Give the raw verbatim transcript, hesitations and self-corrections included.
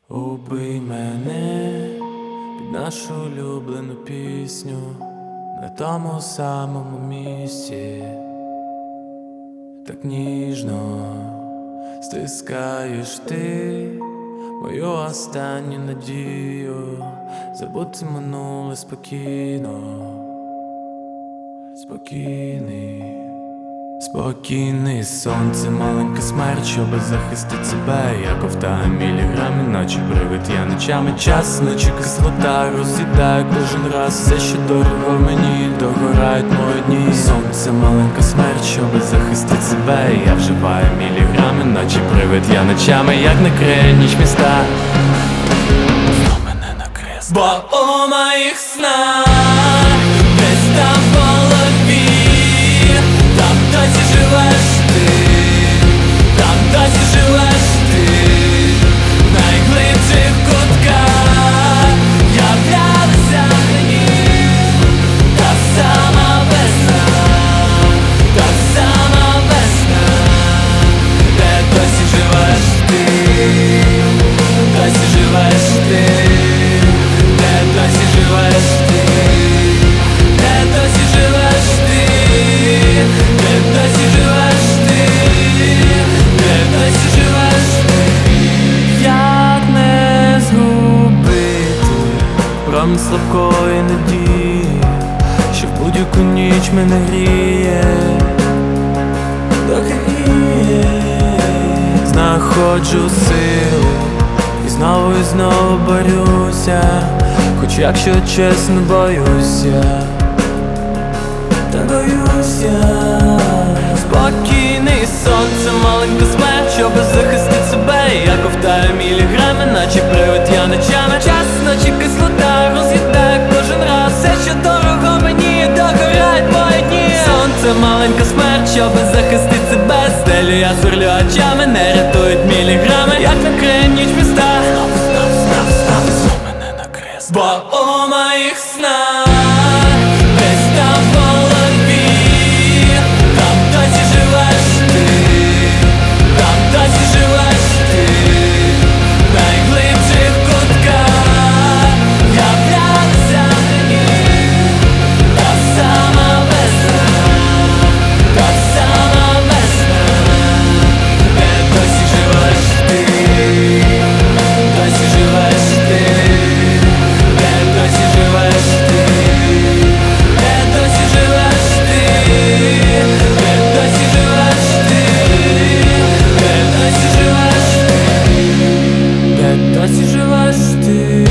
Убий мене під нашу улюблену пісню на тому самому місці, так ніжно стискаєш ти мою останню надію забути минуле спокійно, спокійний. Спокійний сонце, маленька смерть, щоб захистити себе. Я ковтаю міліграми, наче привид я ночами. Час, наче кислота, роз'їдаю кожен раз все, що дорого мені, догорають мої дні. Сонце, маленька смерть, щоб захистити себе. Я вживаю міліграми, наче привид я ночами, як накриє ніч міста. Знов мене накриє, бо у моїх снах десь там в голові там досі живеш ти, там досі живеш ти, в найглибших кутках являлися мені та сама весна, та сама весна, де досі живеш ти, досі живеш ти, де досі живеш ти, де досі живеш ти, де досі живеш ти, де досі живеш ти. Як не згубити промінь слабкої надії, що в будь-яку ніч мене гріє, догріє. Знаходжу сили і знову і знову борюся, хоч якщо чесно боюся, та боюся. Спокійний сонце, маленька смерть, щоб захистити себе. Я ковтаю міліграми, наче привид я ночами. Час, наче кислота, роз'їдає кожен раз все, що дорого мені, догорають мої дні. Сонце, маленька смерть, щоб захистити себе. Стелю я сверлю очами, не рятують міліграми, як накриє ніч міста. Знов, знов, знов, знов, знов мене накриє, бо у моїх снах десь там в голові там досі живеш ти, там досі живеш ти, в найглибших кутках являлися мені та сама весна, та сама весна, де досі живеш ти, досі живеш ти, де досі живеш ти, де досі живеш ти, де досі живеш ти, де досі живеш ти, де досі живеш ти.